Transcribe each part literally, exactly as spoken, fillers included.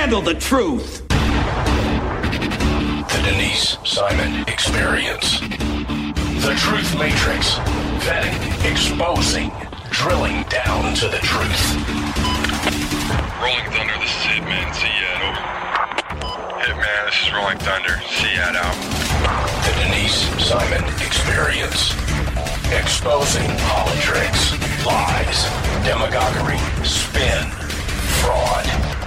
handle the truth. The Denise Simon Experience. The Truth Matrix. Vetting, exposing, drilling down to the truth. Rolling Thunder, this is Hitman, Seat, over. Hitman, this is Rolling Thunder, Seat out. The Denise Simon Experience. Exposing politics, lies, demagoguery, spin, fraud.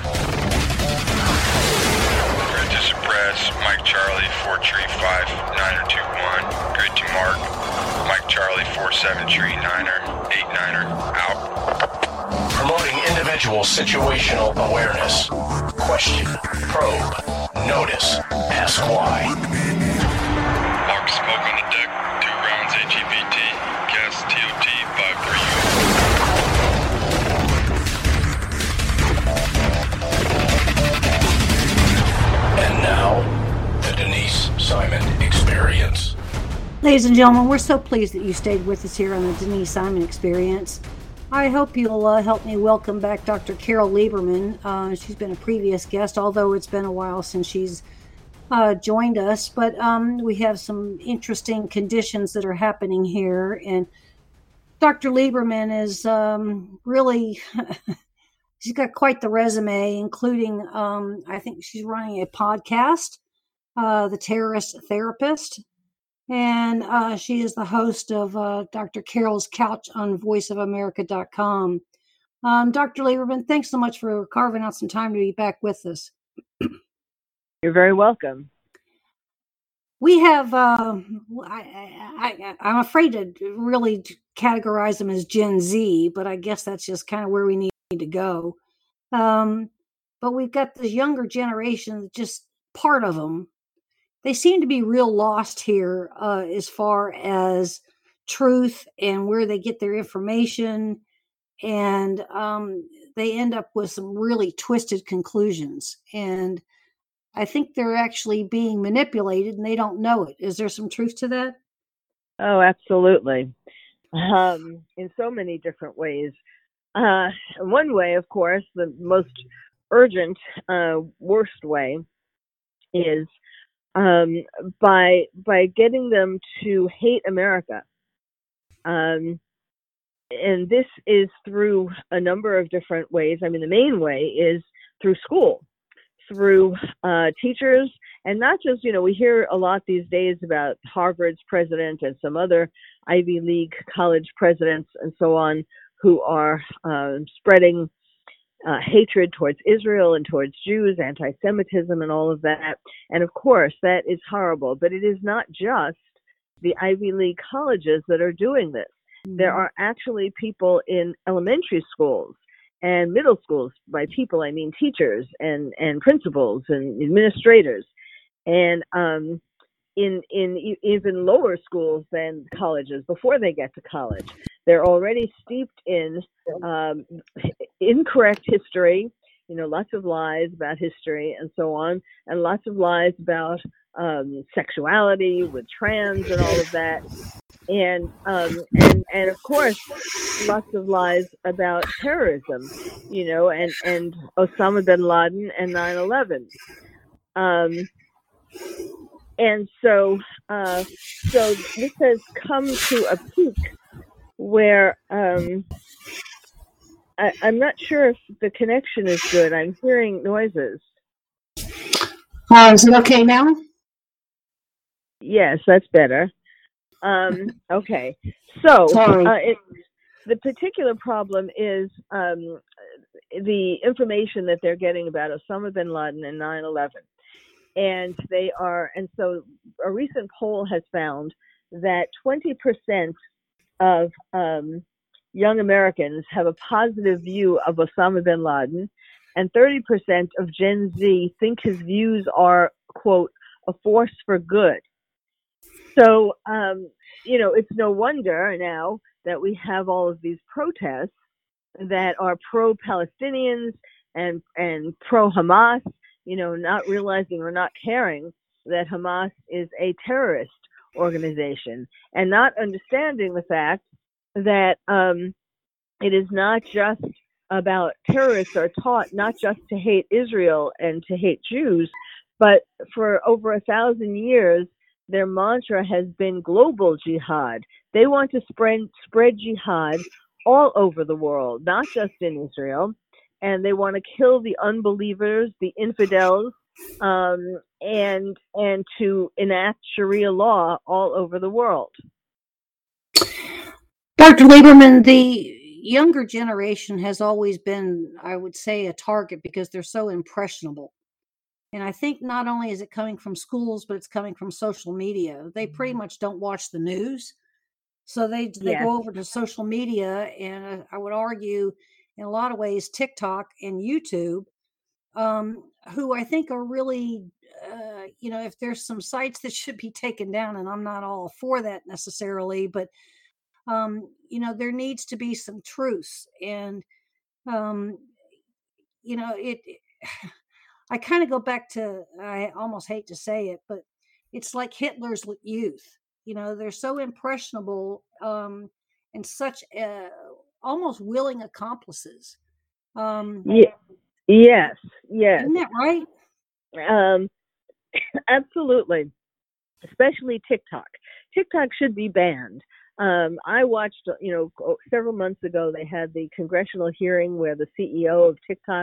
Grid to suppress, Mike Charlie, four tree five, niner two one. Grid to mark, Mike Charlie, four seven tree niner, eight niner, out. Promoting individual situational awareness. Question, probe, notice, ask why. Mark smoke on the deck, two rounds H E B T, gas T O T five three U. And now, the Denise Simon Experience. Ladies and gentlemen, we're so pleased that you stayed with us here on the Denise Simon Experience. I hope you'll uh, help me welcome back Doctor Carol Lieberman. Uh, she's been a previous guest, although it's been a while since she's uh, joined us. But um, we have some interesting conditions that are happening here. And Doctor Lieberman is um, really, she's got quite the resume, including, um, I think she's running a podcast, uh, The Terrorist Therapist. And uh, she is the host of uh, Doctor Carol's Couch on voice of america dot com. Um, Doctor Lieberman, thanks so much for carving out some time to be back with us. You're very welcome. We have, uh, I, I, I'm afraid to really categorize them as Gen Z, but I guess that's just kind of where we need to go. Um, but we've got the younger generation, just part of them. They seem to be real lost here uh, as far as truth and where they get their information. And um, they end up with some really twisted conclusions. And I think they're actually being manipulated and they don't know it. Is there some truth to that? Oh, absolutely. Um, in so many different ways. Uh, one way, of course, the most urgent, uh, worst way is um, by by getting them to hate America. Um, and this is through a number of different ways. I mean, the main way is through school, through uh, teachers, and not just, you know, we hear a lot these days about Harvard's president and some other Ivy League college presidents and so on who are uh, spreading Uh, hatred towards Israel and towards Jews, anti-Semitism and all of that. And of course, that is horrible. But it is not just the Ivy League colleges that are doing this. Mm-hmm. There are actually people in elementary schools and middle schools. By people, I mean teachers and, and principals and administrators. And um, in in e- even lower schools than colleges, before they get to college, they're already steeped in um, incorrect history, you know, lots of lies about history and so on, and lots of lies about um, sexuality with trans and all of that. And, um, and, and of course, lots of lies about terrorism, you know, and, and Osama bin Laden and nine eleven. Um, and so, uh, so this has come to a peak where um, I, I'm not sure if the connection is good. I'm hearing noises. Uh, is it okay now? Yes, that's better. Um, okay, so uh, it, the particular problem is um, the information that they're getting about Osama bin Laden and nine eleven. And they are, and so a recent poll has found that twenty percent of um, young Americans have a positive view of Osama bin Laden, and thirty percent of Gen Z think his views are, quote, a force for good. So, um, you know, it's no wonder now that we have all of these protests that are pro-Palestinians and, and pro-Hamas, you know, not realizing or not caring that Hamas is a terrorist organization, and not understanding the fact that um, it is not just about terrorists are taught not just to hate Israel and to hate Jews, but for over a thousand years, their mantra has been global jihad. They want to spread spread jihad all over the world, not just in Israel. And they want to kill the unbelievers, the infidels, um, and and to enact Sharia law all over the world. Doctor Lieberman, the younger generation has always been, I would say, a target because they're so impressionable. And I think not only is it coming from schools, but it's coming from social media. They pretty much don't watch the news. So they they Yes. go over to social media, and uh, I would argue in a lot of ways, TikTok and YouTube, um, who I think are really, uh, you know, if there's some sites that should be taken down, and I'm not all for that necessarily, but, um, you know, there needs to be some truce. And, um, you know, it, it I kind of go back to, I almost hate to say it, but it's like Hitler's youth. You know, they're so impressionable, um, and such uh, almost willing accomplices. Um, Yeah. Yes. Yes. Isn't that right? Um, absolutely. Especially TikTok. TikTok should be banned. Um, I watched, you know, several months ago, they had the congressional hearing where the C E O of TikTok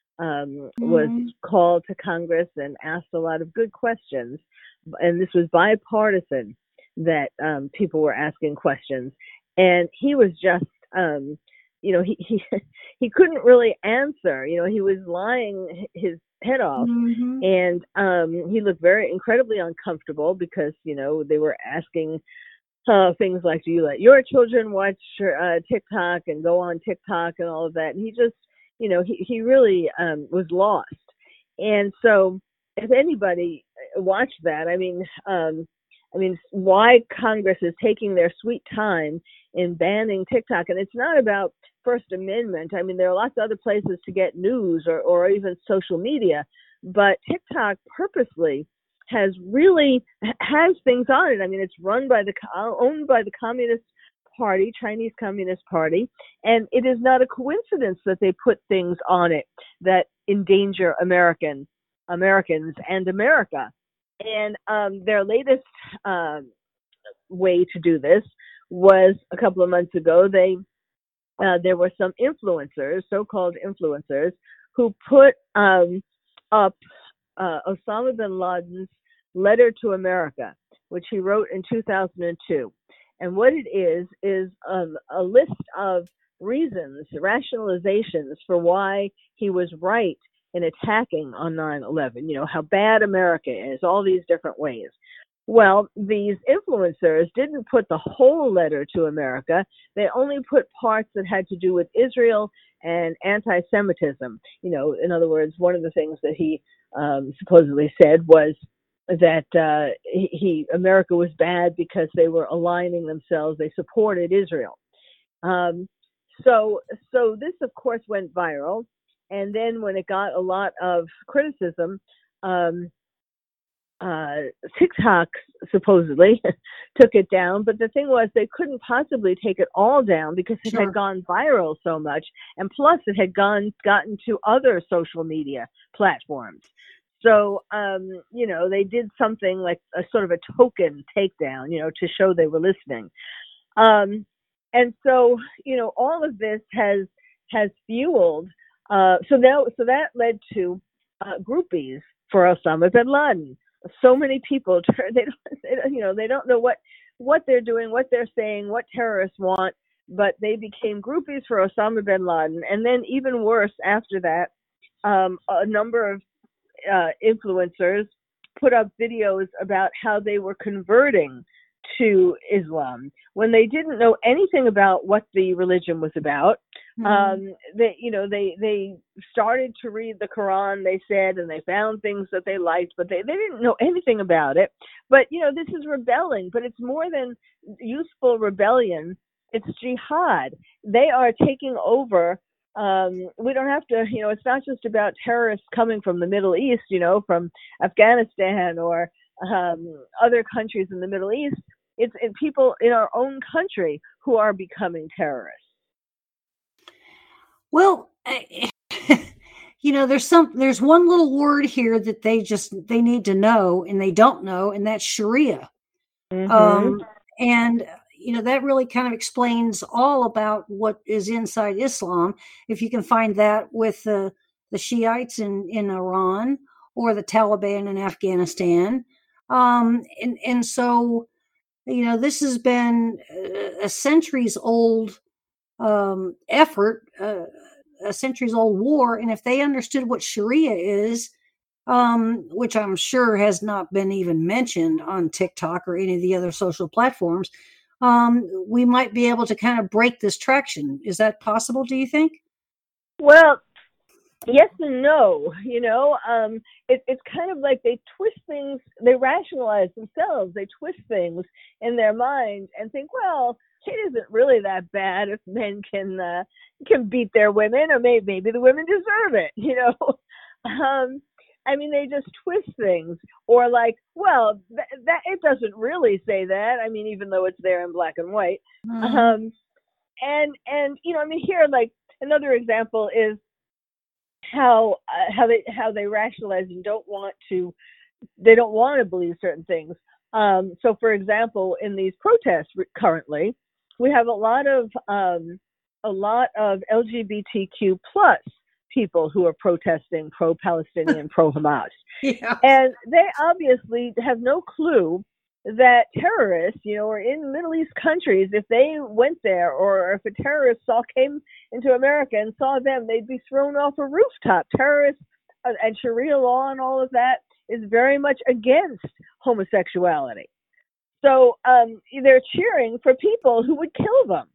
um, was Mhm. called to Congress and asked a lot of good questions. And this was bipartisan that um, people were asking questions. And he was just, um, you know, he, he, he couldn't really answer. You know, he was lying his head off. Mhm. And um, he looked very incredibly uncomfortable because, you know, they were asking uh, things like, do you let your children watch uh, TikTok and go on TikTok and all of that? And he just, you know, he, he really um, was lost. And so if anybody watched that, I mean, um, I mean, why Congress is taking their sweet time in banning TikTok. And it's not about First Amendment. I mean, there are lots of other places to get news or, or even social media, but TikTok purposely has really has things on it. I mean, it's run by the owned by the Communist Party, Chinese Communist Party, and it is not a coincidence that they put things on it that endanger American Americans and America. And um, their latest um, way to do this was a couple of months ago. They uh, there were some influencers, so-called influencers, who put um, up uh, Osama bin Laden's letter to America, which he wrote in two thousand two. And what it is, is um, a list of reasons, rationalizations for why he was right in attacking on nine eleven, you know, how bad America is, all these different ways. Well, these influencers didn't put the whole letter to America. They only put parts that had to do with Israel and anti-Semitism. You know, in other words, one of the things that he um, supposedly said was that uh, he, he America was bad because they were aligning themselves. They supported Israel. Um, so, so this, of course, went viral. And then when it got a lot of criticism, um, uh, TikTok supposedly took it down. But the thing was, they couldn't possibly take it all down because it Sure. had gone viral so much. And plus, it had gone gotten to other social media platforms. So, um, you know, they did something like a sort of a token takedown, you know, to show they were listening. Um, and so, you know, all of this has has fueled. Uh, so now, so that led to uh, groupies for Osama bin Laden. So many people, they don't, they don't, you know, they don't know what what they're doing, what they're saying, what terrorists want, but they became groupies for Osama bin Laden. And then, even worse, after that, um, a number of uh, influencers put up videos about how they were converting to Islam when they didn't know anything about what the religion was about. Mm-hmm. Um, they, you know, they, they started to read the Quran, they said, and they found things that they liked, but they, they didn't know anything about it. But, you know, this is rebelling, but it's more than useful rebellion. It's jihad. They are taking over. Um, we don't have to, you know, it's not just about terrorists coming from the Middle East, you know, from Afghanistan or um, other countries in the Middle East. It's in people in our own country who are becoming terrorists. Well, you know, there's some, there's one little word here that they just, they need to know and they don't know, and that's Sharia. Mm-hmm. Um, and, you know, that really kind of explains all about what is inside Islam. If you can find that with the, the Shiites in, in Iran or the Taliban in Afghanistan. Um, and, and so, you know, this has been a centuries old um, effort, uh, a centuries old war. And if they understood what Sharia is, um, which I'm sure has not been even mentioned on TikTok or any of the other social platforms, um, we might be able to kind of break this traction. Is that possible, do you think? Well, yes and no. You know, um, it, it's kind of like they twist things, they rationalize themselves, they twist things in their mind and think, well, it isn't really that bad if men can uh, can beat their women, or maybe maybe the women deserve it. You know, um, I mean, they just twist things, or like, well, th- that it doesn't really say that. I mean, even though it's there in black and white, Mm-hmm. um, and and you know, I mean, here, like another example is how uh, how they how they rationalize and don't want to they don't want to believe certain things. Um, so, for example, in these protests currently, we have a lot of um, a lot of L G B T Q plus people who are protesting pro-Palestinian, pro-Hamas, Yeah. and they obviously have no clue that terrorists, you know, or in Middle East countries, if they went there, or if a terrorist saw came into America and saw them, they'd be thrown off a rooftop. Terrorists uh, and Sharia law and all of that is very much against homosexuality. So um, they're cheering for people who would kill them.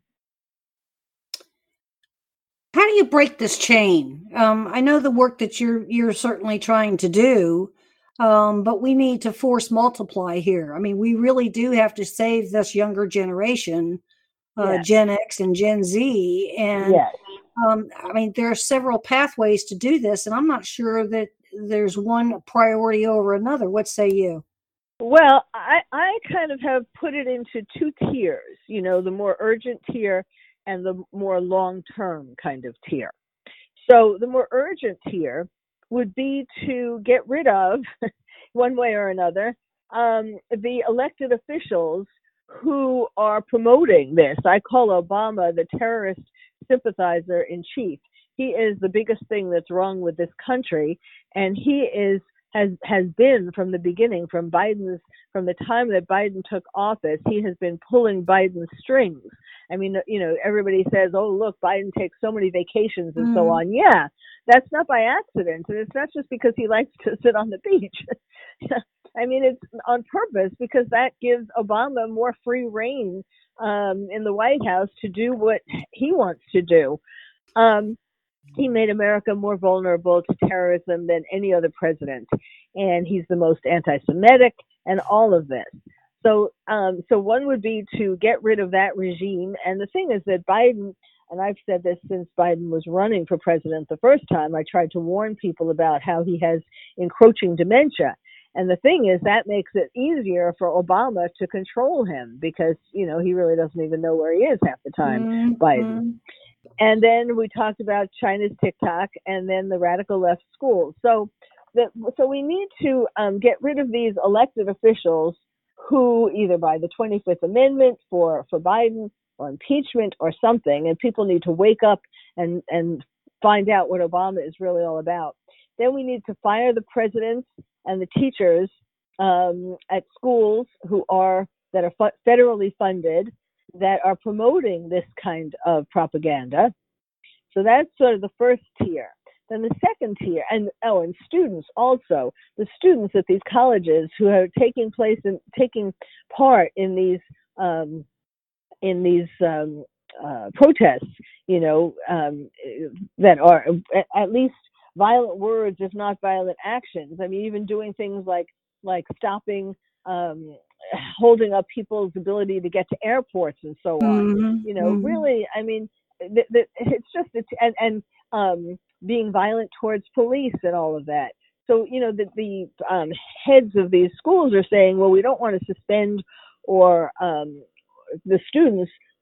How do you break this chain? Um, I know the work that you're you're certainly trying to do, um, but we need to force multiply here. I mean, we really do have to save this younger generation, uh, Yes. Gen X and Gen Z. And Yes. um, I mean, there are several pathways to do this, and I'm not sure that there's one priority over another. What say you? Well, I, I kind of have put it into two tiers, you know, the more urgent tier and the more long-term kind of tier. So the more urgent tier would be to get rid of, one way or another, um, the elected officials who are promoting this. I call Obama the terrorist sympathizer in chief. He is the biggest thing that's wrong with this country, and he is has has been from the beginning, from Biden's from the time that Biden took office, he has been pulling Biden's strings. I mean, you know, everybody says, "Oh, look, Biden takes so many vacations and mm. so on." Yeah, that's not by accident, and it's not just because he likes to sit on the beach. I mean, it's on purpose, because that gives Obama more free reign um, in the White House to do what he wants to do. Um, He made America more vulnerable to terrorism than any other president, and he's the most anti-Semitic and all of this. So, um, so one would be to get rid of that regime. And the thing is that Biden, and I've said this since Biden was running for president the first time, I tried to warn people about how he has encroaching dementia. And the thing is, that makes it easier for Obama to control him, because, you know, he really doesn't even know where he is half the time, mm-hmm. Biden. And then we talked about China's TikTok, and then the radical left schools. So, the, so we need to um, get rid of these elected officials who, either by the twenty-fifth Amendment for, for Biden, or impeachment or something, and people need to wake up and, and find out what Obama is really all about. Then we need to fire the presidents and the teachers um, at schools who are that are fu- federally funded, that are promoting this kind of propaganda. So that's sort of the first tier. Then the second tier, and oh, and students also, the students at these colleges who are taking place and taking part in these um, in these um, uh, protests, you know, um, that are at least violent words, if not violent actions. I mean, even doing things like like stopping. Um, holding up people's ability to get to airports and so on. Mm-hmm. You know, mm-hmm. really, I mean, th- th- it's just, it's, and, and um, being violent towards police and all of that. So, you know, the, the um, heads of these schools are saying, well, we don't want to suspend or um, the students,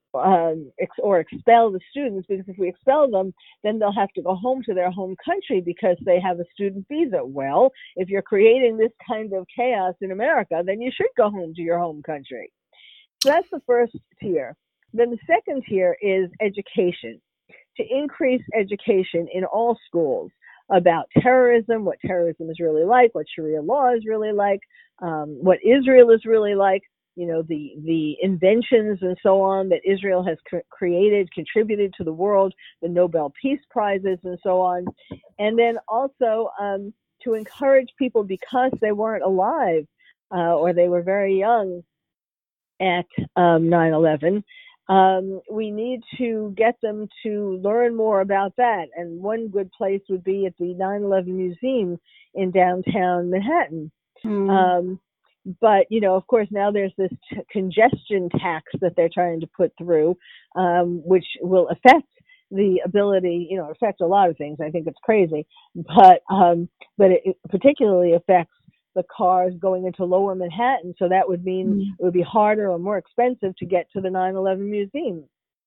um, ex- or expel the students, because if we expel them, then they'll have to go home to their home country because they have a student visa. Well, if you're creating this kind of chaos in America, then you should go home to your home country. So that's the first tier. Then the second tier is education, to increase education in all schools about terrorism, what terrorism is really like, what Sharia law is really like, um, what Israel is really like, you know, the, the inventions and so on that Israel has cr- created, contributed to the world, the Nobel Peace Prizes and so on. And then also um, to encourage people, because they weren't alive uh, or they were very young at um, nine eleven, um, we need to get them to learn more about that. And one good place would be at the nine eleven Museum in downtown Manhattan. Mm. Um, but, you know, of course, now there's this t- congestion tax that they're trying to put through, um, which will affect the ability, you know, affect a lot of things. I think it's crazy, but um, but it, it particularly affects the cars going into lower Manhattan. So that would mean mm. it would be harder or more expensive to get to the nine eleven Museum.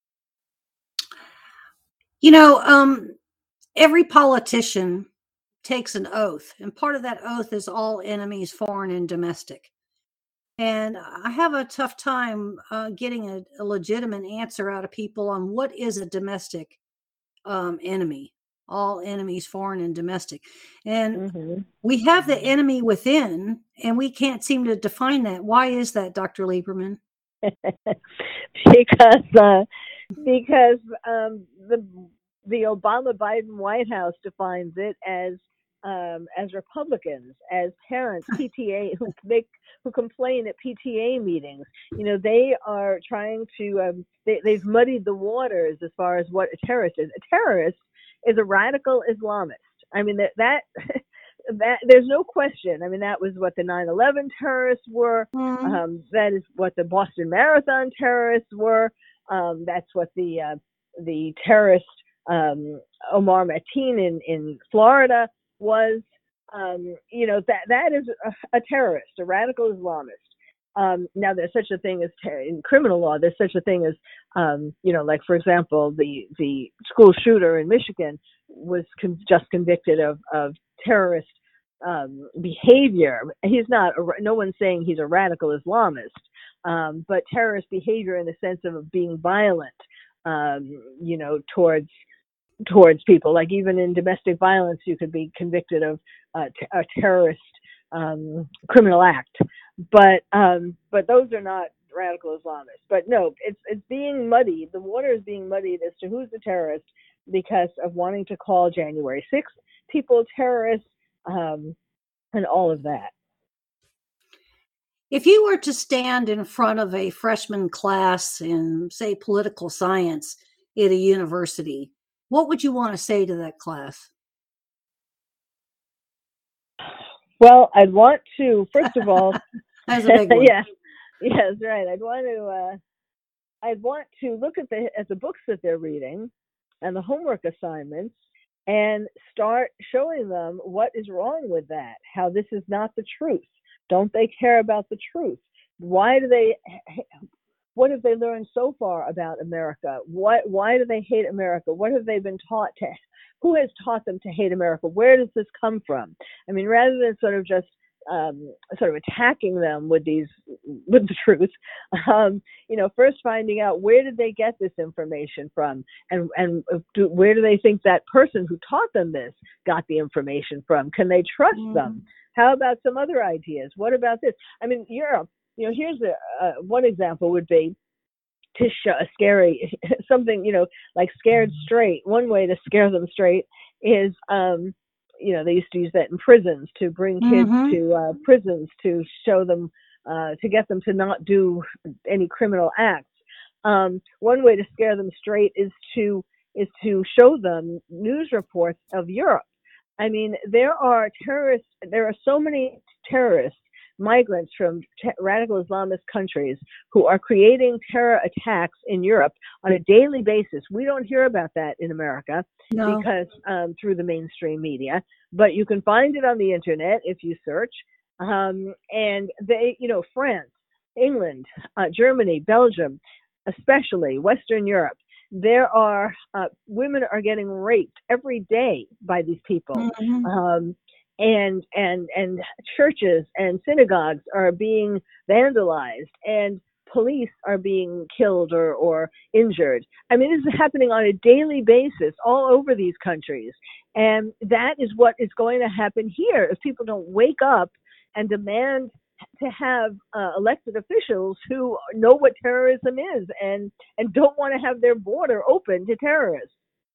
You know, um, every politician takes an oath, and part of that oath is all enemies, foreign and domestic. And I have a tough time uh, getting a, a legitimate answer out of people on what is a domestic um, enemy. All enemies, foreign and domestic. And mm-hmm. we have the enemy within, and we can't seem to define that. Why is that, Doctor Lieberman? because uh, because um, the the Obama-Biden White House defines it as um, as Republicans, as parents, P T A who make who complain at P T A meetings. You know, they are trying to um, they, they've muddied the waters as far as what a terrorist is. A terrorist is a radical Islamist. I mean, that that that there's no question. I mean, that was what the nine eleven terrorists were. Mm-hmm. Um, that is what the Boston Marathon terrorists were. Um, that's what the uh, the terrorist um, Omar Mateen in, in Florida was. Um, you know, that that is a, a terrorist, a radical Islamist. Um, now, there's such a thing as ter- in criminal law. There's such a thing as, um, you know, like for example, the the school shooter in Michigan was con- just convicted of of terrorist um, behavior. He's not. A, no one's saying he's a radical Islamist, um, but terrorist behavior in the sense of being violent, um, you know, towards. towards people. Like even in domestic violence, you could be convicted of uh, t- a terrorist um, criminal act. But um, but those are not radical Islamists. But no, it's it's being muddied. The water is being muddied as to who's the terrorist because of wanting to call January sixth people terrorists um, and all of that. If you were to stand in front of a freshman class in, say, political science at a university, what would you want to say to that class? Well, I'd want to, first of all, that's a big one. yeah, yes, right. I'd want to, uh, I'd want to look at the at the books that they're reading and the homework assignments, and start showing them what is wrong with that. How this is not the truth. Don't they care about the truth? Why do they? What have they learned so far about America? What, why do they hate America? What have they been taught to, who has taught them to hate America? Where does this come from? I mean, rather than sort of just um, sort of attacking them with these, with the truth, um, you know, first finding out where did they get this information from? And, and do, where do they think that person who taught them this got the information from? Can they trust mm. them? How about some other ideas? What about this? I mean, Europe, you know, here's a, uh, one example would be to show a scary, something, you know, like scared straight. One way to scare them straight is, um, you know, they used to use that in prisons to bring kids mm-hmm. to uh, prisons to show them, uh, to get them to not do any criminal acts. Um, one way to scare them straight is to, is to show them news reports of Europe. I mean, there are terrorists, there are so many terrorists, migrants from te- radical Islamist countries who are creating terror attacks in Europe on a daily basis. We don't hear about that in America no. because um, through the mainstream media, but you can find it on the internet if you search. Um, and they, you know, France, England, uh, Germany, Belgium, especially Western Europe, there are uh, women are getting raped every day by these people, Mm-hmm. um, and and and churches and synagogues are being vandalized, and police are being killed or or injured. I mean, this is happening on a daily basis all over these countries, and that is what is going to happen here if people don't wake up and demand to have uh, elected officials who know what terrorism is and, and don't want to have their border open to terrorists.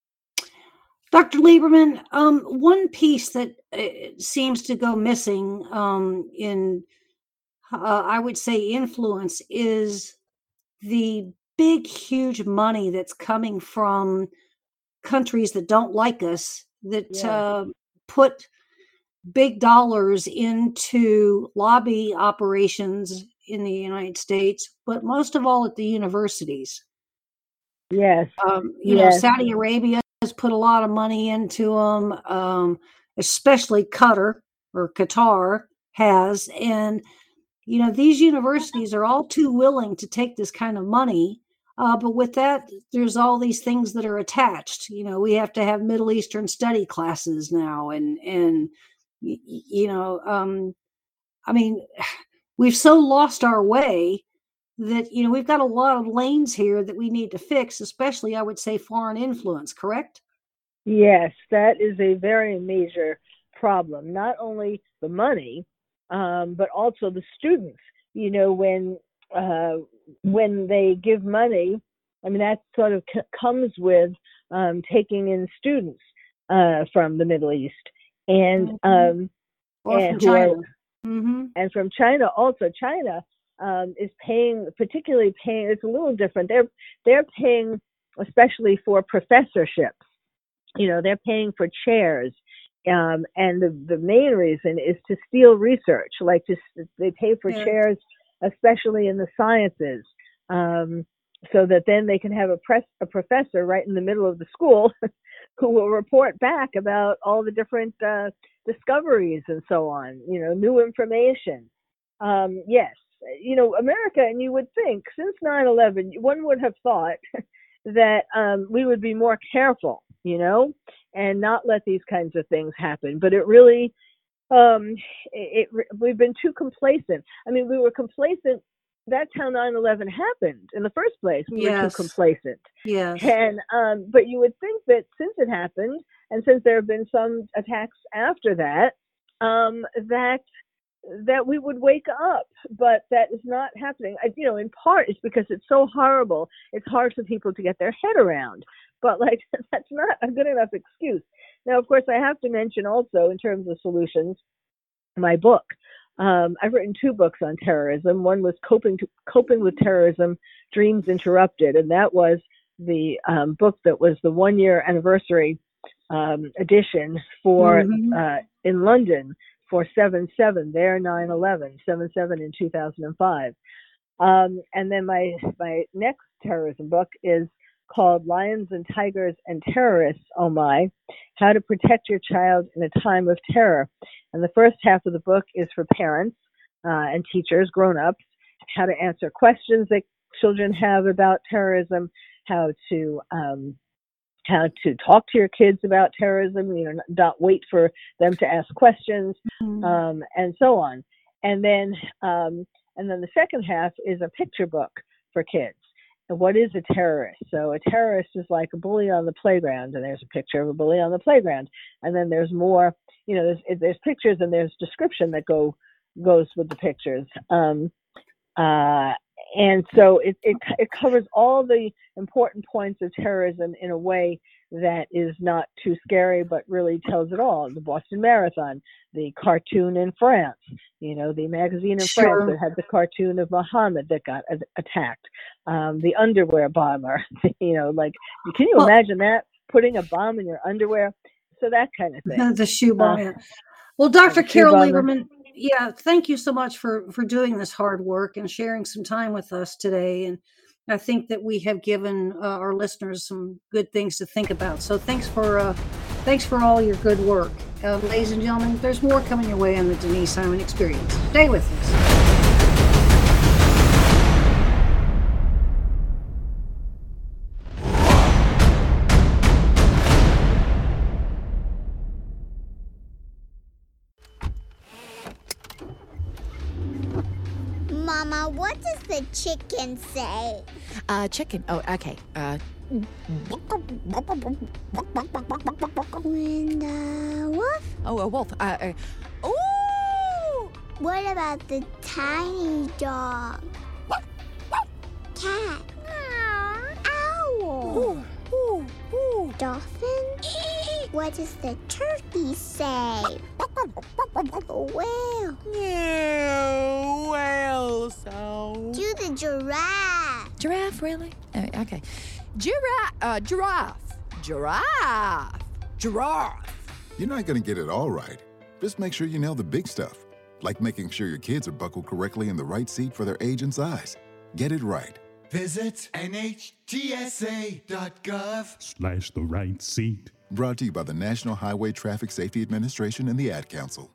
Doctor Lieberman, um, one piece that uh, seems to go missing um, in, uh, I would say, influence is the big, huge money that's coming from countries that don't like us, that Yeah. uh, put big dollars into lobby operations in the United States, but most of all at the universities. Yes. Um, you yes. know, Saudi Arabia has put a lot of money into them, um, especially Qatar or Qatar has. And, you know, these universities are all too willing to take this kind of money. Uh, but with that, there's all these things that are attached. You know, we have to have Middle Eastern study classes now. And, and, you know, um, I mean, we've so lost our way that, you know, we've got a lot of lanes here that we need to fix, especially, I would say, foreign influence, correct? Yes, that is a very major problem. Not only the money, um, but also the students. You know, when uh, when they give money, I mean, that sort of c- comes with um, taking in students uh, from the Middle East. And mm-hmm. um, or and from China, are, mm-hmm. and from China also. China um, is paying, particularly paying. It's a little different. They're they're paying especially for professorships. You know, they're paying for chairs, um, and the the main reason is to steal research. Like, to they pay for yeah. chairs, especially in the sciences, um, so that then they can have a press a professor right in the middle of the school who will report back about all the different uh, discoveries and so on, you know, new information. Um, yes, you know, America, and you would think since nine eleven, one would have thought that um, we would be more careful, you know, and not let these kinds of things happen. But it really, um, it, it we've been too complacent. I mean, we were complacent. That's how nine eleven happened in the first place. We yes. were too complacent. Yes. And um, but you would think that since it happened, and since there have been some attacks after that, um, that that we would wake up. But that is not happening. I, you know, in part it's because it's so horrible. It's hard for people to get their head around. But like, that's not a good enough excuse. Now, of course, I have to mention also, in terms of solutions, my book. Um, I've written two books on terrorism. One was Coping to, Coping with Terrorism, Dreams Interrupted, and that was the um, book that was the one-year anniversary um, edition for mm-hmm. uh, in London for seven seven, their nine eleven, seven seven in two thousand five. Um, and then my my next terrorism book is called Lions and Tigers and Terrorists, Oh My, How to Protect Your Child in a Time of Terror. And the first half of the book is for parents uh, and teachers, grown-ups, how to answer questions that children have about terrorism, how to um, how to talk to your kids about terrorism, you know, not wait for them to ask questions, mm-hmm. um, and so on. And then um, and then the second half is a picture book for kids. And what is a terrorist? So a terrorist is like a bully on the playground, and there's a picture of a bully on the playground. And then there's more, you know, there's there's pictures and there's description that go goes with the pictures. Um, uh, and so it, it it covers all the important points of terrorism in a way that is not too scary, but really tells it all. The Boston Marathon, the cartoon in France, you know, the magazine in sure. France that had the cartoon of Muhammad that got a- attacked, um, the underwear bomber, you know, like, can you well, imagine that? Putting a bomb in your underwear? So that kind of thing. The shoe bomb. Uh, well, Doctor Carol Lieberman, yeah, thank you so much for, for doing this hard work and sharing some time with us today. And I think that we have given uh, our listeners some good things to think about. So thanks for uh, thanks for all your good work. Uh, ladies and gentlemen, there's more coming your way on the Denise Simon Experience. Stay with us. Uh, what does the chicken say? Uh, chicken. Oh, okay. Uh. When the wolf? Oh, a wolf. Uh. uh ooh! What about the tiny dog? Cat? Owl? Ooh, ooh, ooh. Dolphin? What does the turkey say? Whale? Yeah, whale sound. Do the giraffe? Giraffe, really? Oh, okay. Giraffe. Uh, giraffe. Giraffe. Giraffe. You're not going to get it all right. Just make sure you nail the big stuff, like making sure your kids are buckled correctly in the right seat for their age and size. Get it right. Visit N H T S A dot gov slash the right seat. Brought to you by the National Highway Traffic Safety Administration and the Ad Council.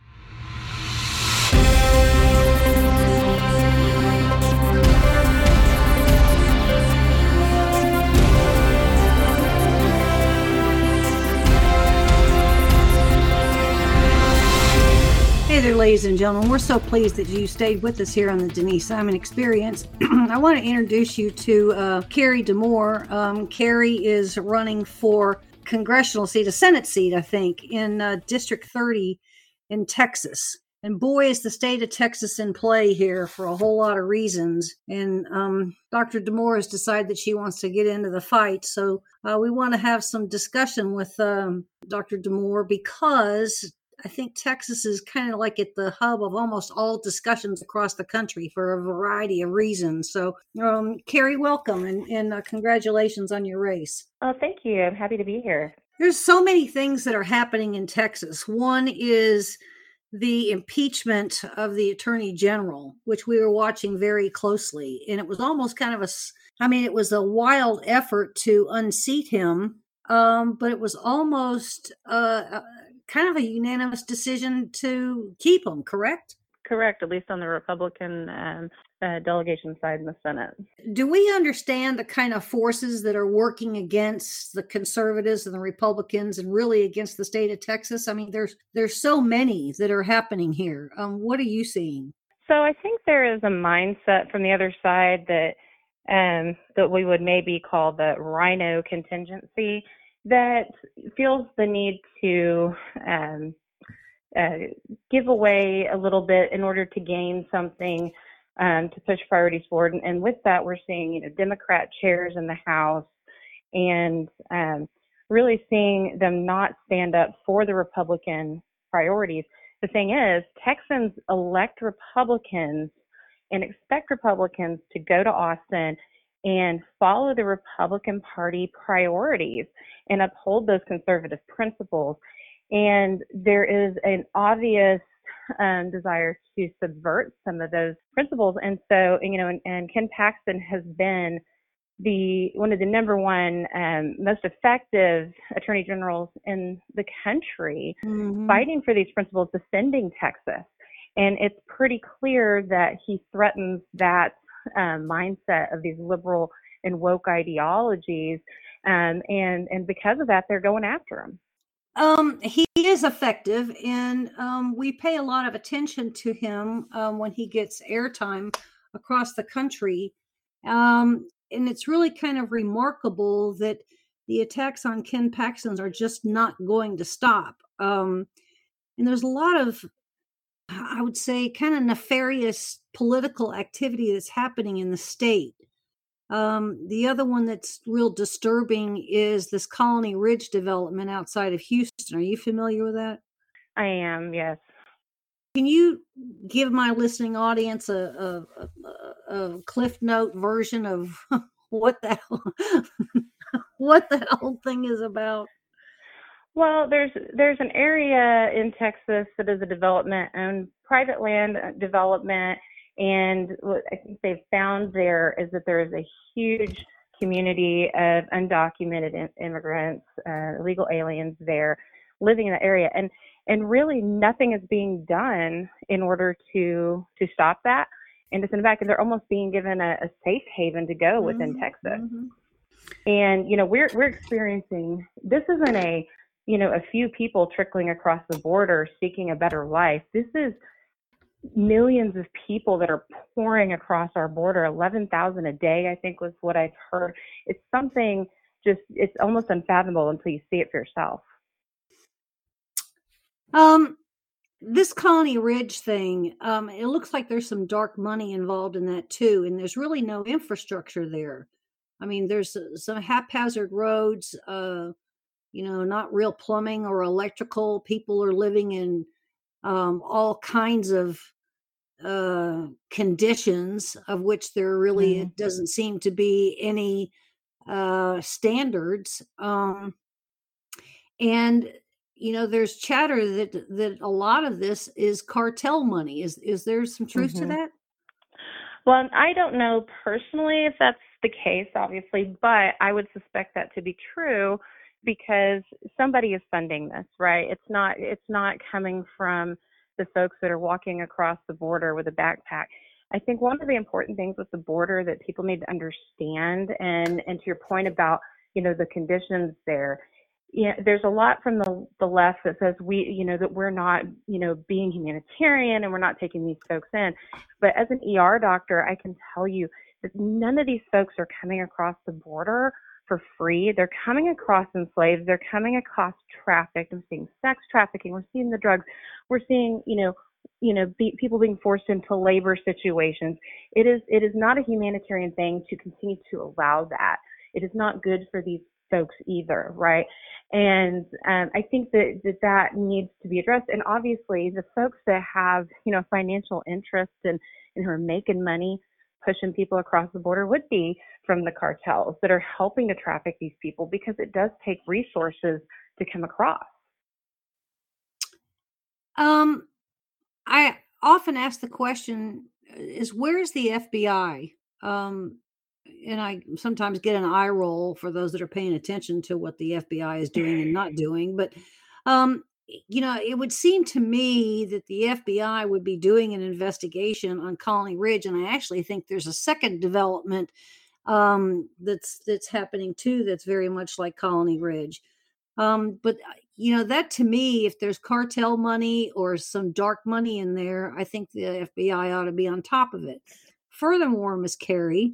Hey there, ladies and gentlemen. We're so pleased that you stayed with us here on the Denise Simon Experience. I want to introduce you to uh, Carrie Demore. Um, Carrie is running for congressional seat, a Senate seat, I think, in uh, District thirty in Texas. And boy, is the state of Texas in play here for a whole lot of reasons. And um, Doctor Demore has decided that she wants to get into the fight. So uh, we want to have some discussion with um, Doctor Demore because I think Texas is kind of like at the hub of almost all discussions across the country for a variety of reasons. So, um, Carrie, welcome and, and uh, congratulations on your race. Oh, thank you. I'm happy to be here. There's so many things that are happening in Texas. One is the impeachment of the Attorney General, which we were watching very closely. And it was almost kind of a, I mean, it was a wild effort to unseat him, um, but it was almost uh, kind of a unanimous decision to keep him, correct? Correct, at least on the Republican um, uh, delegation side in the Senate. Do we understand the kind of forces that are working against the conservatives and the Republicans and really against the state of Texas? I mean, there's there's so many that are happening here. Um, what are you seeing? So I think there is a mindset from the other side that um, that we would maybe call the rhino contingency that feels the need to um, uh, give away a little bit in order to gain something um, to push priorities forward. And, and with that, we're seeing, you know, Democrat chairs in the House and um, really seeing them not stand up for the Republican priorities. The thing is, Texans elect Republicans and expect Republicans to go to Austin and follow the Republican Party priorities and uphold those conservative principles. And there is an obvious um, desire to subvert some of those principles. And so, you know, and, and Ken Paxton has been the one of the number one um, most effective attorney generals in the country, mm-hmm. fighting for these principles, defending Texas. And it's pretty clear that he threatens that um, mindset of these liberal and woke ideologies. Um, and, and because of that, they're going after him. Um, he is effective, and um, we pay a lot of attention to him um, when he gets airtime across the country. Um, and it's really kind of remarkable that the attacks on Ken Paxton are just not going to stop. Um, and there's a lot of, I would say, kind of nefarious political activity that's happening in the state. Um, the other one that's real disturbing is this Colony Ridge development outside of Houston. Are you familiar with that? I am, yes. Can you give my listening audience a, a, a, a Cliff Note version of what that what that whole thing is about? Well, there's there's an area in Texas that is a development and private land development, and what I think they've found there is that there is a huge community of undocumented immigrants, uh, illegal aliens there living in the area, and and really nothing is being done in order to to stop that and to send it back. And they're almost being given a, a safe haven to go within mm-hmm. Texas. Mm-hmm. And you know, we're we're experiencing, this isn't a you know, a few people trickling across the border seeking a better life. This is millions of people that are pouring across our border, eleven thousand a day, I think was what I've heard. It's something just, it's almost unfathomable until you see it for yourself. Um, this Colony Ridge thing, um, it looks like there's some dark money involved in that too, and there's really no infrastructure there. I mean, there's some haphazard roads, uh, you know, not real plumbing or electrical. People are living in um, all kinds of uh, conditions, of which there really Mhm. it doesn't seem to be any uh, standards. Um, and you know, there's chatter that that a lot of this is cartel money. Is is there some truth to Mhm. that? Well, I don't know personally if that's the case, obviously, but I would suspect that to be true because somebody is funding this, right? It's not it's not coming from the folks that are walking across the border with a backpack. I think one of the important things with the border that people need to understand, and and to your point about, you know, the conditions there, yeah, there's a lot from the the left that says we, you know, that we're not, you know, being humanitarian and we're not taking these folks in. But as an E R doctor, I can tell you that none of these folks are coming across the border for free. They're coming across enslaved. They're coming across trafficked. We're seeing sex trafficking. We're seeing the drugs. We're seeing, you know, you know, be, people being forced into labor situations. It is it is not a humanitarian thing to continue to allow that. It is not good for these folks either, right? And um, I think that, that that needs to be addressed. And obviously, the folks that have, you know, financial interest and, and who are making money pushing people across the border would be from the cartels that are helping to traffic these people, because it does take resources to come across. Um, I often ask the question: is where's the F B I? Um, and I sometimes get an eye roll for those that are paying attention to what the F B I is doing and not doing. But, um, you know, it would seem to me that the F B I would be doing an investigation on Colony Ridge, and I actually think there's a second development um, that's that's happening too. That's very much like Colony Ridge. Um, but uh, you know, that to me, if there's cartel money or some dark money in there, I think the F B I ought to be on top of it. Furthermore, Miss Carrie,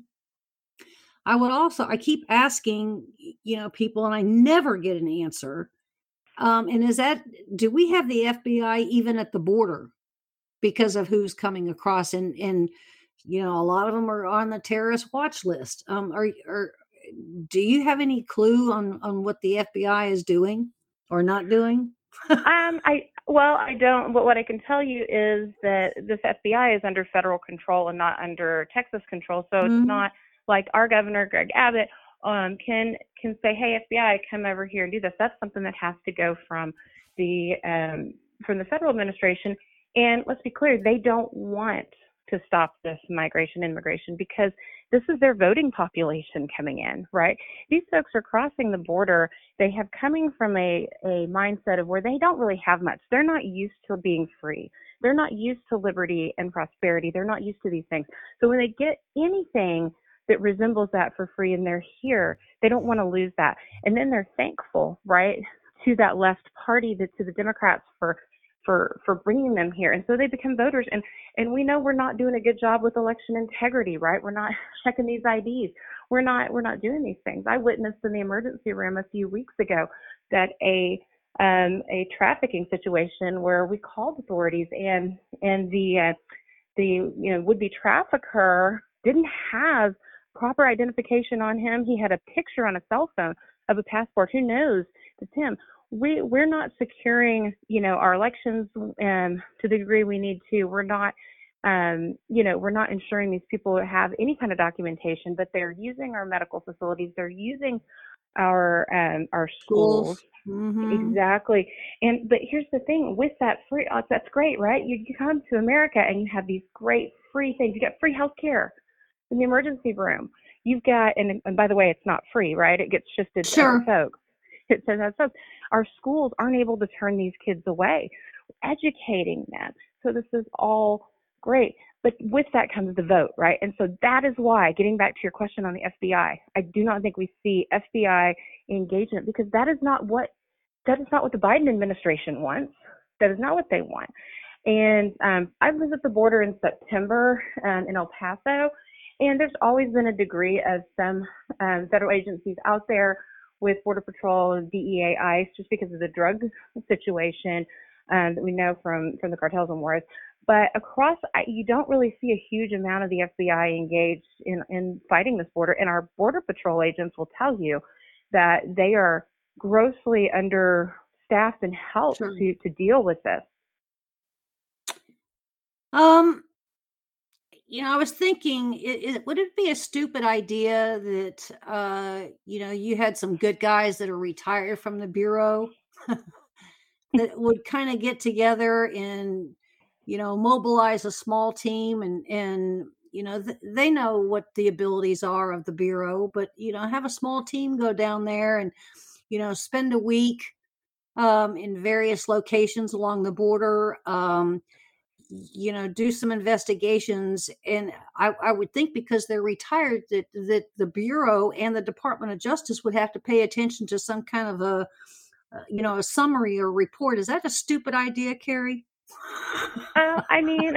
I would also, I keep asking, you know, people, and I never get an answer. Um, and is that, do we have the F B I even at the border because of who's coming across? And, and, you know, a lot of them are on the terrorist watch list. Um, are, are, do you have any clue on, on what the F B I is doing or not doing? um, I, well, I don't, but what I can tell you is that this F B I is under federal control and not under Texas control. So Mhm. it's not like our governor, Greg Abbott, um, can, can say, hey, F B I, come over here and do this. That's something that has to go from the, um, from the federal administration. And let's be clear, they don't want to stop this migration immigration because this is their voting population coming in, right? These folks are crossing the border. They have coming from a, a mindset of where they don't really have much. They're not used to being free. They're not used to liberty and prosperity. They're not used to these things. So when they get anything that resembles that for free and they're here, they don't want to lose that. And then they're thankful, right, to that left party, that to the Democrats for for for bringing them here. And so they become voters. And and we know we're not doing a good job with election integrity, right? We're not checking these I Ds. We're not we're not doing these things. I witnessed in the emergency room a few weeks ago that a um, a trafficking situation where we called authorities and and the uh, the you know would-be trafficker didn't have proper identification on him. He had a picture on a cell phone of a passport. Who knows? It's him. We, we're not securing, you know, our elections um, to the degree we need to. We're not, um, you know, we're not ensuring these people have any kind of documentation, but they're using our medical facilities. They're using our um, our schools. Mm-hmm. Exactly. And but here's the thing with that free, oh, that's great, right? You, you come to America and you have these great free things. You get free health care in the emergency room. You've got, and, and by the way, it's not free, right? It gets shifted to Sure. other folks. It says that folks. Our schools aren't able to turn these kids away. We're educating them. So this is all great. But with that comes the vote, right? And so that is why, getting back to your question on the F B I, I do not think we see F B I engagement, because that is not what that is not what the Biden administration wants. That is not what they want. And um, I was at the border in September um, in El Paso, and there's always been a degree of some um, federal agencies out there with Border Patrol, D E A, ICE, just because of the drug situation um, that we know from, from the cartels and wars. But across, you don't really see a huge amount of the F B I engaged in, in fighting this border. And our Border Patrol agents will tell you that they are grossly understaffed and helped Sure. to, to deal with this. Um, you know, I was thinking, it, it, would it be a stupid idea that, uh, you know, you had some good guys that are retired from the Bureau that would kind of get together and, you know, mobilize a small team and, and, you know, th- they know what the abilities are of the Bureau, but, you know, have a small team go down there and, you know, spend a week um, in various locations along the border, um, you know, do some investigations. And I, I would think because they're retired that, that the Bureau and the Department of Justice would have to pay attention to some kind of a, uh, you know, a summary or report. Is that a stupid idea, Carrie? Uh, I mean,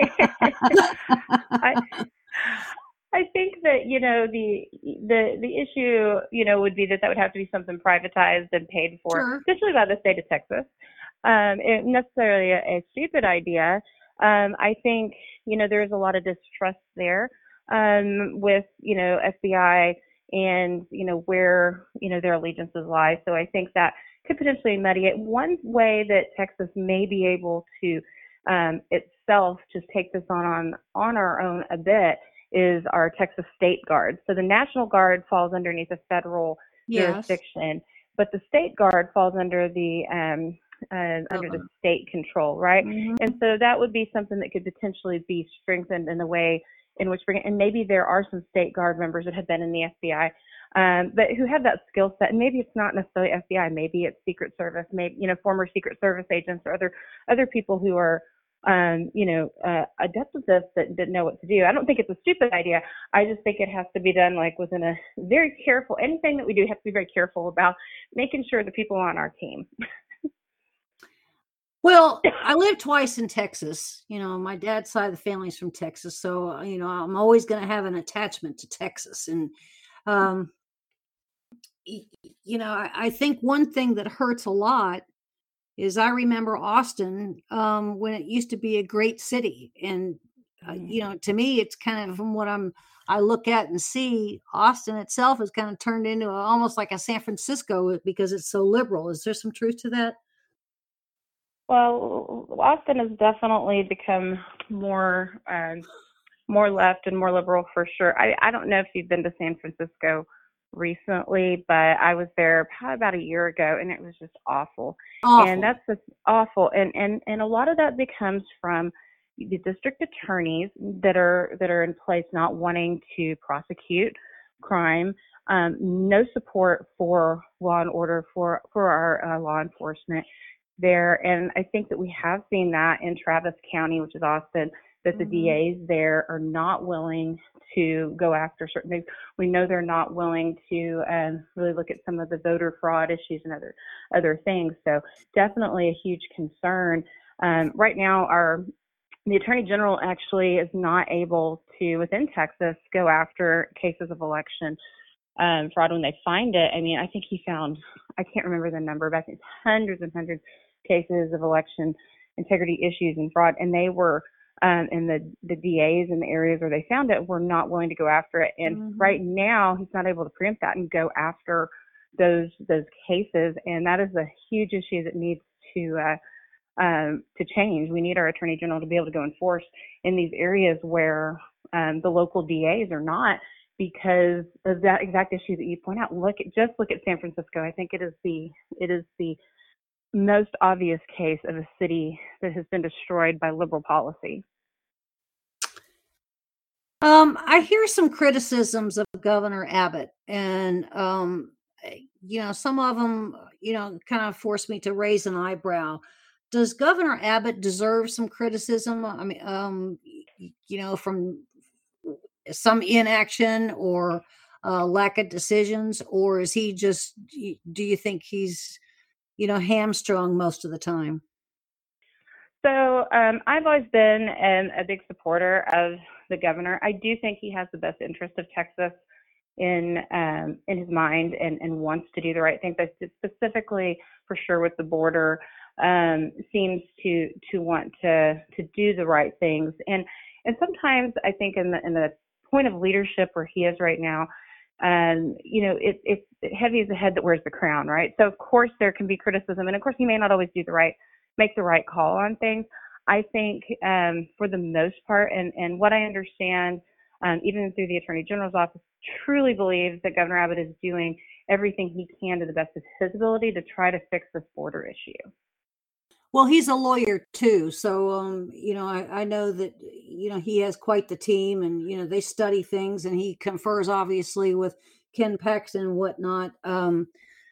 I, I think that, you know, the the the issue, you know, would be that that would have to be something privatized and paid for, Sure. especially by the state of Texas. Um, it necessarily a, a stupid idea. Um, I think, you know, there's a lot of distrust there um, with, you know, F B I and, you know, where, you know, their allegiances lie. So I think that could potentially muddy it. One way that Texas may be able to um, itself just take this on, on on our own a bit is our Texas State Guard. So the National Guard falls underneath a federal Yes. jurisdiction, but the State Guard falls under the um, uh, under the state control, right? Mhm. And so that would be something that could potentially be strengthened in the way in which we're, and maybe there are some State Guard members that have been in the F B I, um, but who have that skill set. And maybe it's not necessarily F B I, maybe it's Secret Service, maybe, you know, former Secret Service agents or other other people who are, um, you know, uh, adept at this that didn't know what to do. I don't think it's a stupid idea. I just think it has to be done like within a very careful, anything that we do has to be very careful about making sure the people on our team. Well, I lived twice in Texas. You know, my dad's side of the family's from Texas, so uh, you know, I'm always going to have an attachment to Texas. And um, y- you know, I, I think one thing that hurts a lot is I remember Austin um, when it used to be a great city, and uh, you know, to me, it's kind of from what I'm I look at and see, Austin itself has kind of turned into a, almost like a San Francisco because it's so liberal. Is there some truth to that? Well, Austin has definitely become more um, more left and more liberal for sure. I, I don't know if you've been to San Francisco recently, but I was there probably about a year ago, and it was just awful. Awful. And that's just awful. And, and and a lot of that becomes from the district attorneys that are that are in place not wanting to prosecute crime, um, no support for law and order for for our uh, law enforcement there. And I think that we have seen that in Travis County, which is Austin, that the Mhm. D As there are not willing to go after certain things. We know they're not willing to um, really look at some of the voter fraud issues and other other things. So definitely a huge concern. Um, right now, our the Attorney General actually is not able to, within Texas, go after cases of election um, fraud when they find it. I mean, I think he found, I can't remember the number, but I think it's hundreds and hundreds of cases of election integrity issues and fraud, and they were um, and the, the D As in the areas where they found it were not willing to go after it. And Mhm. right now, he's not able to preempt that and go after those those cases. And that is a huge issue that needs to uh, um, to change. We need our Attorney General to be able to go enforce in these areas where um, the local D As are not, because of that exact issue that you point out. Look at just look at San Francisco. I think it is the it is the most obvious case of a city that has been destroyed by liberal policy. Um, I hear some criticisms of Governor Abbott, and um, eh, you know, some of them, you know, kind of force me to raise an eyebrow. Does Governor Abbott deserve some criticism? I mean, um, y- you know, from some inaction or uh, lack of decisions, or is he just? y- Do you think he's, you know, hamstrung most of the time? So um, I've always been an, a big supporter of the governor. I do think he has the best interest of Texas in um, in his mind and, and wants to do the right thing, but specifically for sure with the border, um, seems to to want to to do the right things. And and sometimes I think in the in the point of leadership where he is right now, um, you know, it, it's heavy is the head that wears the crown, right? So of course there can be criticism, and of course he may not always do the right, make the right call on things. I think um, for the most part, and, and what I understand, um, even through the Attorney General's office, truly believes that Governor Abbott is doing everything he can to the best of his ability to try to fix this border issue. Well, he's a lawyer too, so um, you know, I, I know that you know he has quite the team, and you know they study things, and he confers obviously with Ken Paxton and whatnot. Um,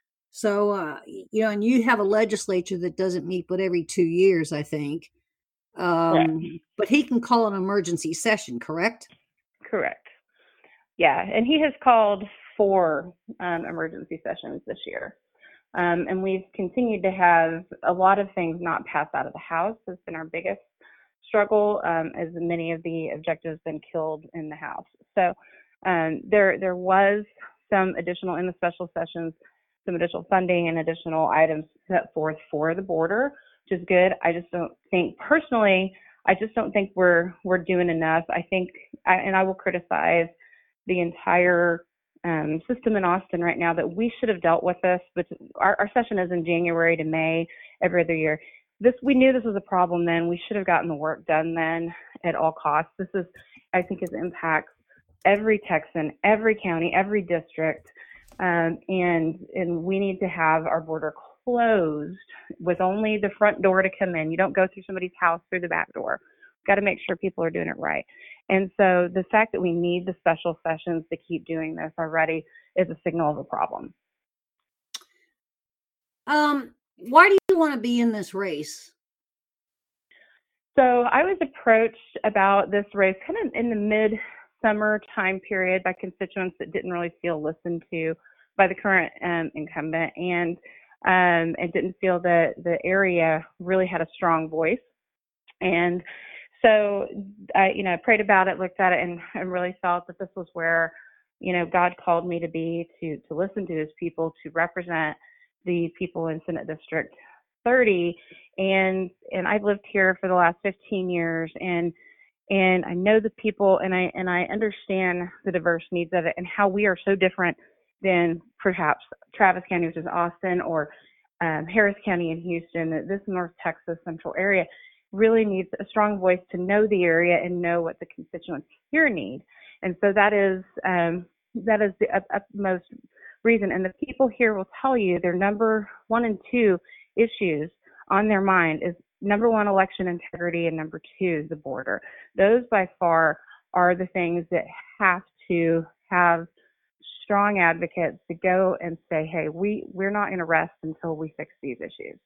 so uh, you know, and you have a legislature that doesn't meet but every two years, I think. Um, Correct. But he can call an emergency session, correct? Correct. Yeah, and he has called four um, emergency sessions this year. Um, and we've continued to have a lot of things not pass out of the House. Has been our biggest struggle, um, as many of the objectives been killed in the House. So um, there there was some additional in the special sessions, some additional funding and additional items set forth for the border, which is good. I just don't think personally, I just don't think we're we're doing enough. I think, I, and I will criticize the entire Um, system in Austin right now, that we should have dealt with this, but our, our session is in January to May every other year. This, we knew this was a problem then. We should have gotten the work done then at all costs. This is, I think, is impacts every Texan, every county, every district, um, and and we need to have our border closed with only the front door to come in. You don't go through somebody's house through the back door. Got to make sure people are doing it right. And so the fact that we need the special sessions to keep doing this already is a signal of a problem. Um, why do you want to be in this race? So I was approached about this race kind of in the mid-summer time period by constituents that didn't really feel listened to by the current um, incumbent, and um, and didn't feel that the area really had a strong voice. And so I, you know, prayed about it, looked at it, and, and really felt that this was where, you know, God called me to be, to to listen to his people, to represent the people in Senate District thirty. And and I've lived here for the last fifteen years, and and I know the people, and I and I understand the diverse needs of it, and how we are so different than perhaps Travis County, which is Austin, or um, Harris County in Houston. That this North Texas central area really needs a strong voice to know the area and know what the constituents here need. And so that is um, that is the utmost reason. And the people here will tell you their number one and two issues on their mind is, number one, election integrity, and number two, the border. Those by far are the things that have to have strong advocates to go and say, hey, we, we're not going to rest until we fix these issues.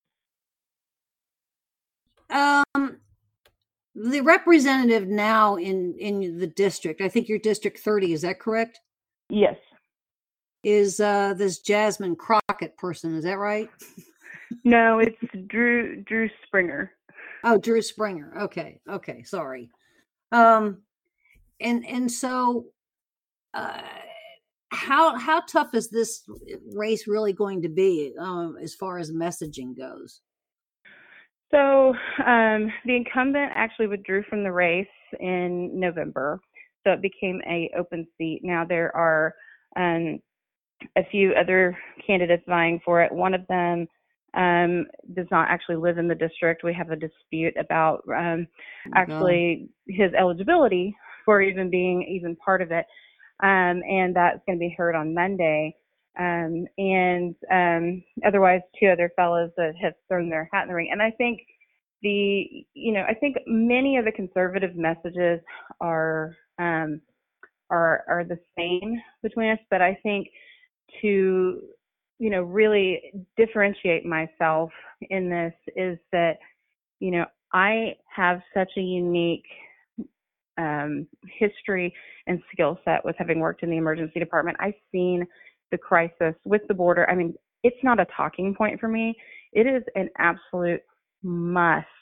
Um, the representative now in, in the district, I think you're District thirty, is that correct? Yes. Is uh, this Jasmine Crockett person, is that right? No, it's Drew Drew Springer. Oh, Drew Springer. Okay, okay, sorry. Um, and and so, uh, how how tough is this race really going to be um, as far as messaging goes? So um, the incumbent actually withdrew from the race in November, so it became a open seat. Now there are um, a few other candidates vying for it. One of them um, does not actually live in the district. We have a dispute about um, actually his eligibility for even being even part of it, um, and that's going to be heard on Monday. Um, and um, otherwise, two other fellows that have thrown their hat in the ring. And I think the, you know, I think many of the conservative messages are um, are are the same between us. But I think to, you know, really differentiate myself in this is that, you know, I have such a unique um, history and skill set with having worked in the emergency department. I've seen the crisis with the border. I mean, it's not a talking point for me. It is an absolute must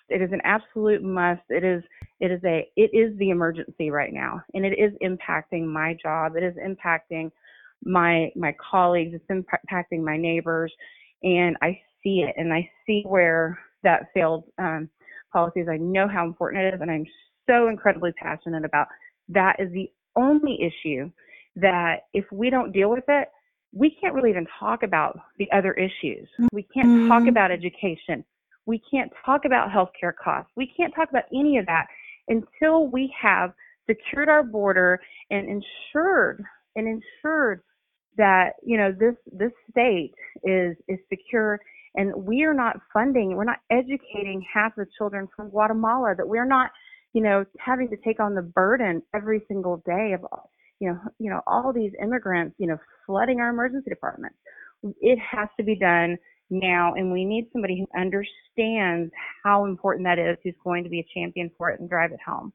It is an absolute must. It is it is a it is the emergency right now, and it is impacting my job. It is impacting my my colleagues. It's impacting my neighbors, and I see it, and I see where that failed um, policies. I know how important it is, and I'm so incredibly passionate about that. Is the only issue that if we don't deal with it, we can't really even talk about the other issues. We can't mm-hmm. talk about education. We can't talk about healthcare costs. We can't talk about any of that until we have secured our border and ensured and ensured that, you know, this this state is is secure, and we are not funding, we're not educating half the children from Guatemala, that we're not, you know, having to take on the burden every single day of, you know, you know, all these immigrants, you know, flooding our emergency departments. It has to be done now, and we need somebody who understands how important that is, who's going to be a champion for it and drive it home.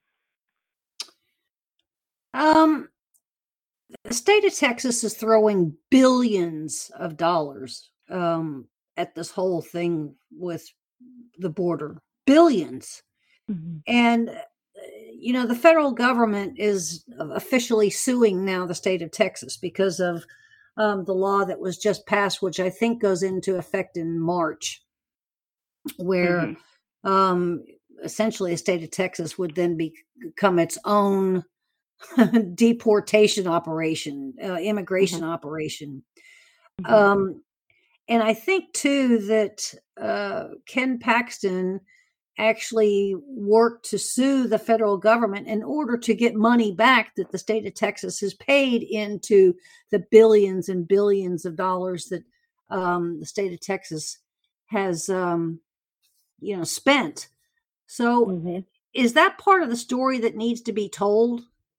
Um, the state of Texas is throwing billions of dollars um, at this whole thing with the border. Billions. Mm-hmm. And you know, the federal government is officially suing now the state of Texas because of um, the law that was just passed, which I think goes into effect in March, where mm-hmm. um, essentially the state of Texas would then be, become its own deportation operation, uh, immigration mm-hmm. operation. Mm-hmm. Um, and I think, too, that uh, Ken Paxton actually worked to sue the federal government in order to get money back that the state of Texas has paid into the billions and billions of dollars that um, the state of Texas has, um, you know, spent. So mm-hmm. is that part of the story that needs to be told?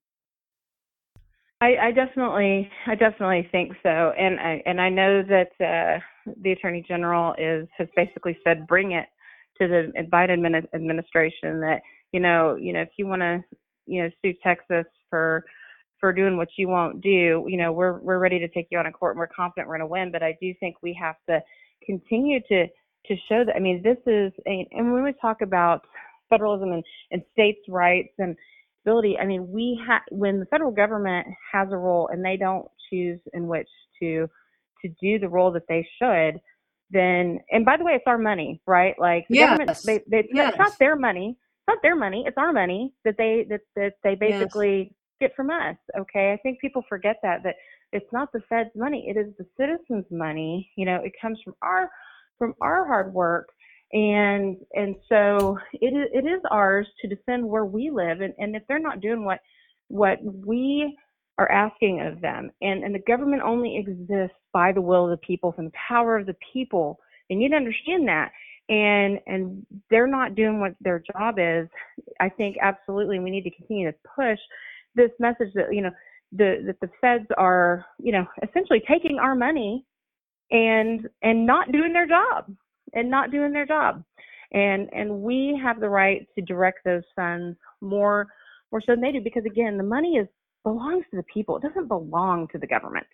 I, I definitely, I definitely think so. And I, and I know that uh, the Attorney General is, has basically said, bring it to the Biden administration, that, you know, you know, if you want to, you know, sue Texas for, for doing what you won't do, you know, we're, we're ready to take you on in court, and we're confident we're going to win. But I do think we have to continue to, to show that, I mean, this is a, and when we talk about federalism and, and states' rights and ability, I mean, we have, when the federal government has a role and they don't choose in which to, to do the role that they should, then, and by the way, it's our money, right? Like the yes. government, they, they, yes. it's not their money. It's not their money. It's our money that they, that, that they basically yes. get from us. Okay. I think people forget that, that it's not the Fed's money. It is the citizens' money. You know, it comes from our, from our hard work. And, and so it is, it is ours to defend where we live. And, and if they're not doing what, what we are asking of them, and, and the government only exists by the will of the people, from the power of the people, they need to understand that. And, and they're not doing what their job is. I think absolutely we need to continue to push this message that, you know, the, that the feds are, you know, essentially taking our money and, and not doing their job. and not doing their job. And and we have the right to direct those funds more more so than they do, because again, the money is belongs to the people. It doesn't belong to the government.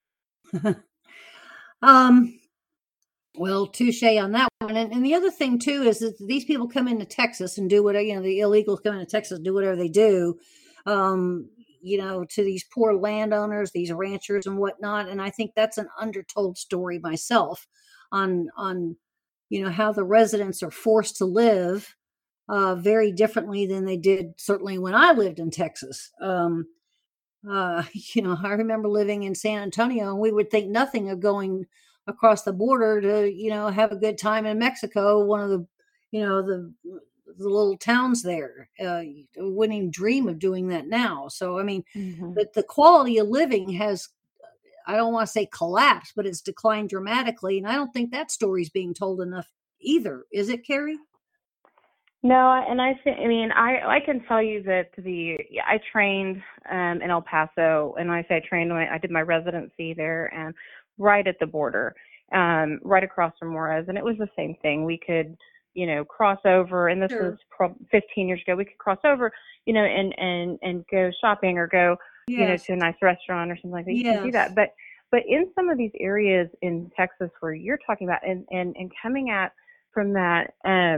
um well, touche on that one. And, and the other thing too is that these people come into Texas and do whatever, you know, the illegals come into Texas and do whatever they do, um, you know, to these poor landowners, these ranchers and whatnot. And I think that's an undertold story myself on on you know, how the residents are forced to live uh, very differently than they did certainly when I lived in Texas. Um, uh, you know, I remember living in San Antonio, and we would think nothing of going across the border to, you know, have a good time in Mexico, one of the, you know, the, the little towns there. Uh, wouldn't even dream of doing that now. So, I mean, mm-hmm. the, the quality of living has, I don't want to say collapsed, but it's declined dramatically. And I don't think that story is being told enough either. Is it, Carrie? No, and I think, I mean, I, I can tell you that the, I trained um, in El Paso, and when I say I trained, I did my residency there and right at the border, um, right across from Juarez. And it was the same thing. We could, you know, cross over, and this sure. was pro- fifteen years ago, we could cross over, you know, and, and, and go shopping or go, yes. you know, to a nice restaurant or something like that. You yes. can do that. But, but in some of these areas in Texas where you're talking about, and, and, and coming at from that, um,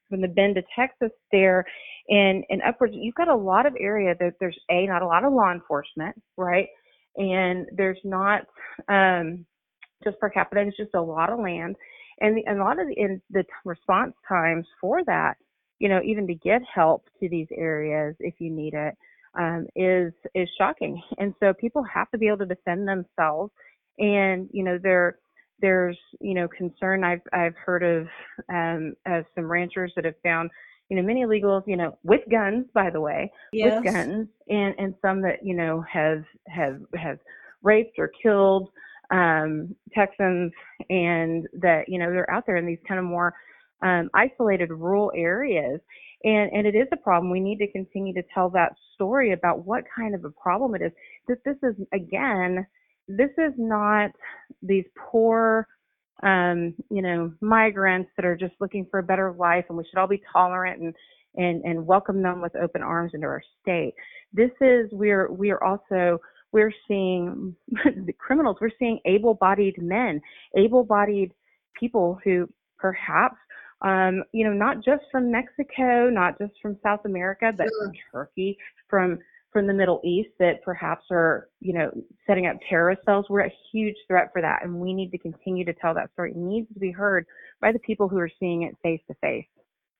from the Bend to Texas there, and and upwards, you've got a lot of area that there's a not a lot of law enforcement, right, and there's not um, just per capita. It's just a lot of land, and, the, and a lot of the, in the response times for that, you know, even to get help to these areas if you need it, um, is is shocking. And so people have to be able to defend themselves. And you know, there there's you know concern. I've I've heard of um, of some ranchers that have found you know many illegals you know with guns, by the way, Yes. with guns, and and some that you know have have have raped or killed um, Texans, and that you know they're out there in these kind of more um, isolated rural areas. And, and it is a problem. We need to continue to tell that story about what kind of a problem it is. That this is, again, this is not these poor, um, you know, migrants that are just looking for a better life, and we should all be tolerant and, and, and welcome them with open arms into our state. This is, we're, we are also, we're seeing the criminals, we're seeing able-bodied men, able-bodied people who perhaps Um, you know, not just from Mexico, not just from South America, but Sure. from Turkey, from from the Middle East, that perhaps are, you know, setting up terrorist cells. We're a huge threat for that, and we need to continue to tell that story. It needs to be heard by the people who are seeing it face to face.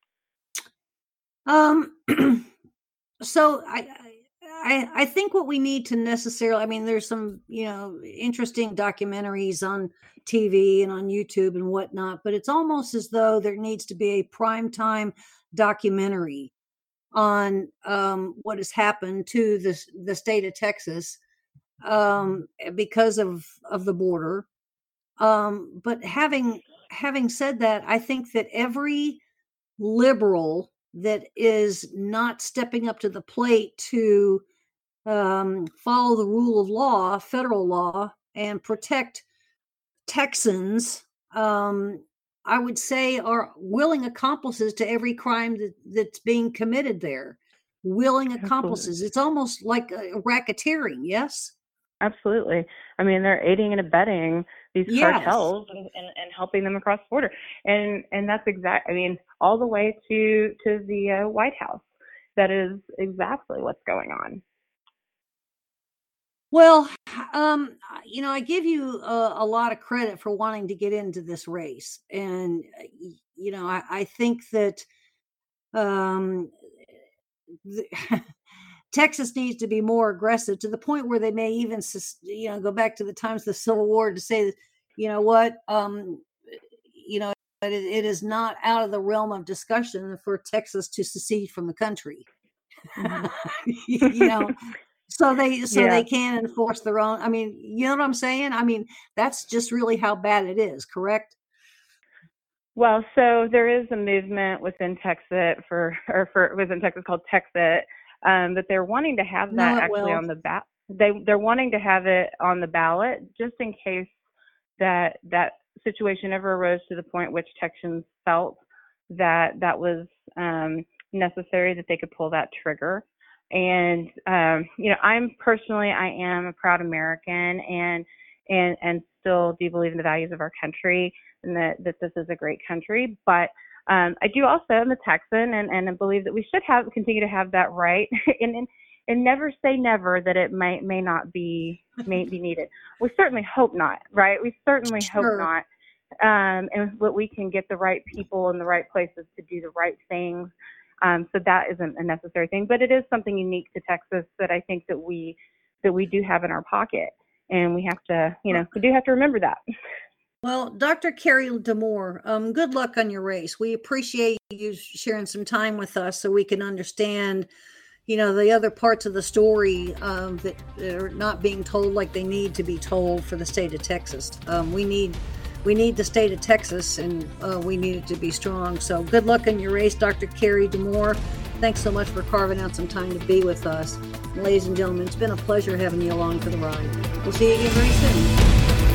Um, so I, I, I think what we need to necessarily, I mean, there's some, you know, interesting documentaries on T V and on YouTube and whatnot, but it's almost as though there needs to be a primetime documentary on um, what has happened to the, the state of Texas um, because of, of the border. Um, but having, having said that, I think that every liberal that is not stepping up to the plate to um, follow the rule of law, federal law, and protect Texans, um, I would say are willing accomplices to every crime that, that's being committed there. Willing accomplices. Absolutely. It's almost like a racketeering, yes? Absolutely. I mean, they're aiding and abetting these Yes. cartels and, and, and helping them across the border. And and that's exact. I mean, all the way to to the uh, White House. That is exactly what's going on. Well, um, you know, I give you a, a lot of credit for wanting to get into this race. And, uh, y- you know, I, I think that um, the, Texas needs to be more aggressive to the point where they may even, sus- you know, go back to the times of the Civil War to say, that, you know what, um, you know, it, it is not out of the realm of discussion for Texas to secede from the country. you know, so they so Yeah. they can enforce their own. I mean, you know what I'm saying? I mean, that's just really how bad it is, correct? Well, so there is a movement within Texas for, or for within Texas called Texit, um, that they're wanting to have No, that it actually will. on the ballot. They they're wanting to have it on the ballot just in case that that situation ever arose to the point which Texans felt that that was um, necessary, that they could pull that trigger. And um, you know, I'm personally, I am a proud American, and and and still do believe in the values of our country, and that, that this is a great country. But um, I do also am a Texan, and, and I believe that we should have continue to have that right, and, and and never say never that it may may not be may be needed. We certainly hope not, right? We certainly Sure. hope not. Um, and that we can get the right people in the right places to do the right things. Um, so that isn't a necessary thing, but it is something unique to Texas that I think that we that we do have in our pocket, and we have to, you know, we do have to remember that. Well, Doctor Carrie D'Amour, um, good luck on your race. We appreciate you sharing some time with us so we can understand, you know, the other parts of the story um, that are not being told like they need to be told for the state of Texas. Um, we need we need the state of Texas, and uh, we need it to be strong. So good luck in your race, Doctor Carrie D'Amour. Thanks so much for carving out some time to be with us. Ladies and gentlemen, it's been a pleasure having you along for the ride. We'll see you again very soon.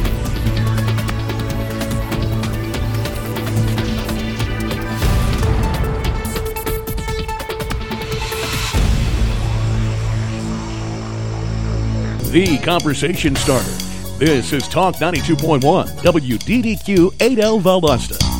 The conversation starter. This is Talk ninety-two point one, W D D Q eight L Valdosta.